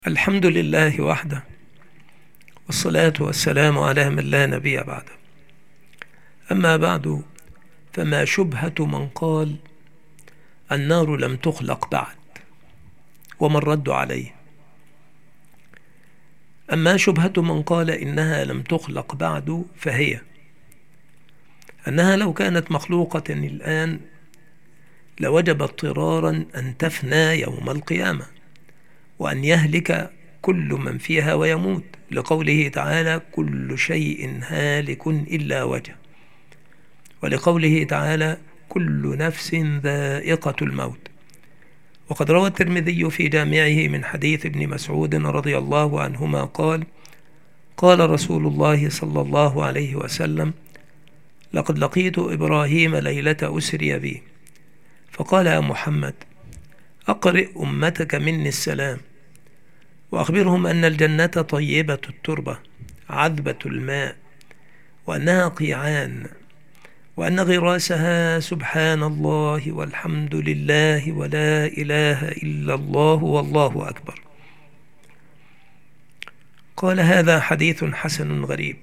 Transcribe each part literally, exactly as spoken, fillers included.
الحمد لله وحده، والصلاة والسلام على من لا نبي بعده. أما بعد، فما شبهة من قال النار لم تخلق بعد، وما الرد عليه؟ أما شبهة من قال إنها لم تخلق بعد، فهي أنها لو كانت مخلوقة الآن لوجب اضطرارا أن تفنى يوم القيامة، وأن يهلك كل من فيها ويموت، لقوله تعالى: كل شيء هالك إلا وجهه، ولقوله تعالى: كل نفس ذائقة الموت. وقد روى الترمذي في جامعه من حديث ابن مسعود رضي الله عنهما قال: قال رسول الله صلى الله عليه وسلم: لقد لقيت إبراهيم ليلة أسري بي، فقال: يا محمد، أقرئ أمتك مني السلام، وأخبرهم أن الجنة طيبة التربة عذبة الماء، وأنها قيعان، وأن غراسها سبحان الله والحمد لله ولا إله إلا الله والله أكبر. قال: هذا حديث حسن غريب.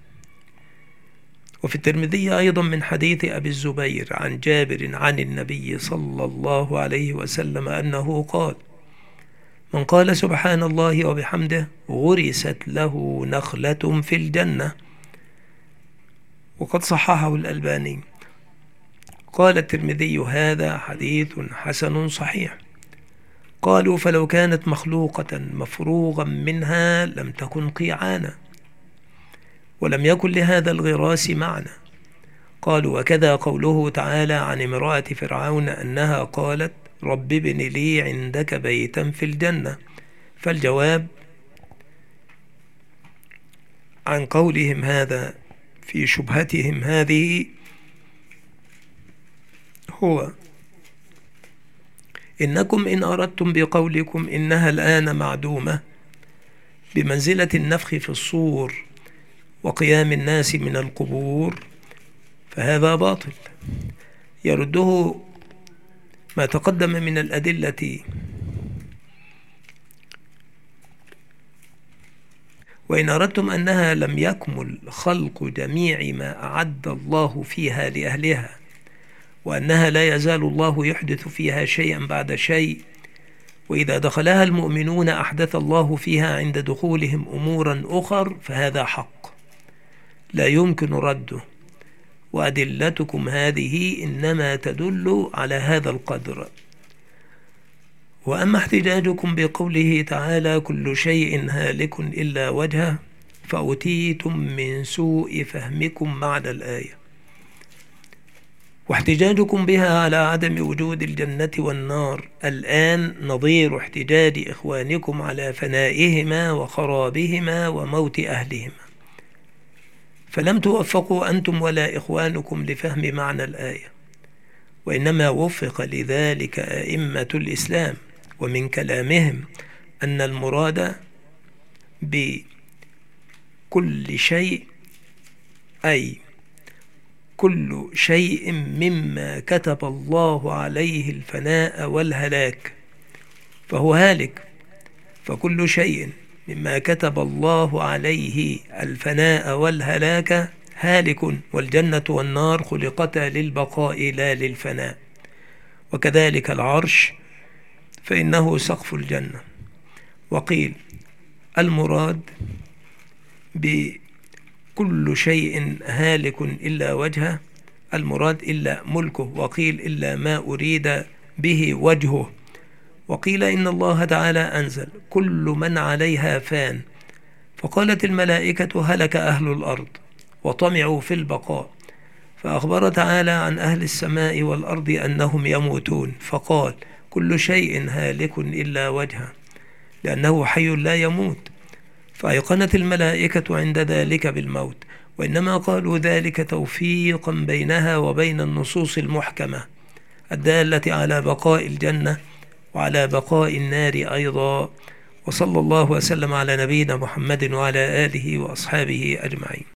وفي الترمذي أيضا من حديث أبي الزبير عن جابر عن النبي صلى الله عليه وسلم أنه قال: من قال سبحان الله وبحمده غرست له نخلة في الجنة. وقد صححه الألباني. قال الترمذي: هذا حديث حسن صحيح. قالوا: فلو كانت مخلوقة مفروغا منها لم تكن قيعانا، ولم يكن لهذا الغراس معنى. قالوا: وكذا قوله تعالى عن امرأة فرعون أنها قالت: رب ابن لي عندك بيتا في الجنة. فالجواب عن قولهم هذا في شبهتهم هذه هو: إنكم إن أردتم بقولكم إنها الآن معدومة بمنزلة النفخ في الصور وقيام الناس من القبور، فهذا باطل، يرده ما تقدم من الأدلة. وإن أردتم أنها لم يكمل خلق جميع ما أعد الله فيها لأهلها، وأنها لا يزال الله يحدث فيها شيئا بعد شيء، وإذا دخلها المؤمنون أحدث الله فيها عند دخولهم أمورا أخر، فهذا حق لا يمكن رده، وأدلتكم هذه إنما تدل على هذا القدر. وأما احتجاجكم بقوله تعالى: كل شيء هالك إلا وجهه، فأتيتم من سوء فهمكم معنى الآية، واحتجاجكم بها على عدم وجود الجنة والنار الآن نظير احتجاج إخوانكم على فنائهما وخرابهما وموت أهلهما، فلم توفقوا أنتم ولا إخوانكم لفهم معنى الآية، وإنما وفق لذلك أئمة الإسلام، ومن كلامهم أن المراد بكل شيء أي كل شيء مما كتب الله عليه الفناء والهلاك فهو هالك، فكل شيء مما كتب الله عليه الفناء والهلاك هالك، والجنة والنار خلقتا للبقاء لا للفناء. وكذلك العرش فإنه سقف الجنة. وقيل المراد بكل شيء هالك إلا وجهه المراد إلا ملكه، وقيل إلا ما أريد به وجهه. وقيل إن الله تعالى أنزل: كل من عليها فان، فقالت الملائكة: هلك أهل الأرض، وطمعوا في البقاء، فأخبر تعالى عن أهل السماء والأرض أنهم يموتون، فقال: كل شيء هالك إلا وجهه، لأنه حي لا يموت، فأيقنت الملائكة عند ذلك بالموت، وإنما قالوا ذلك توفيقا بينها وبين النصوص المحكمة الدالة على بقاء الجنة وعلى بقاء النار أيضا. وصلى الله وسلم على نبينا محمد وعلى آله وأصحابه أجمعين.